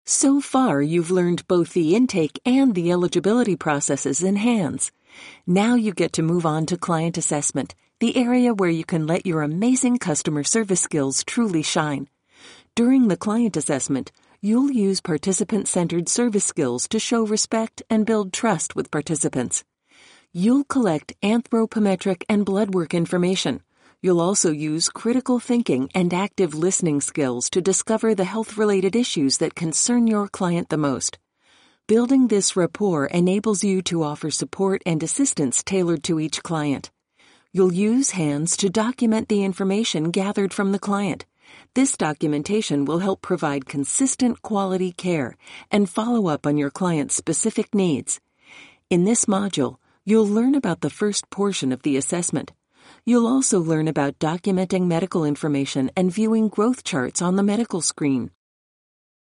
So far, you've learned both the intake and the eligibility processes in HANDS. Now you get to move on to client assessment, the area where you can let your amazing customer service skills truly shine. During the client assessment, you'll use participant-centered service skills to show respect and build trust with participants. You'll collect anthropometric and blood work information. You'll also use critical thinking and active listening skills to discover the health-related issues that concern your client the most. Building this rapport enables you to offer support and assistance tailored to each client. You'll use HANDS to document the information gathered from the client. This documentation will help provide consistent quality care and follow up on your client's specific needs. In this module, you'll learn about the first portion of the assessment. You'll also learn about documenting medical information and viewing growth charts on the medical screen.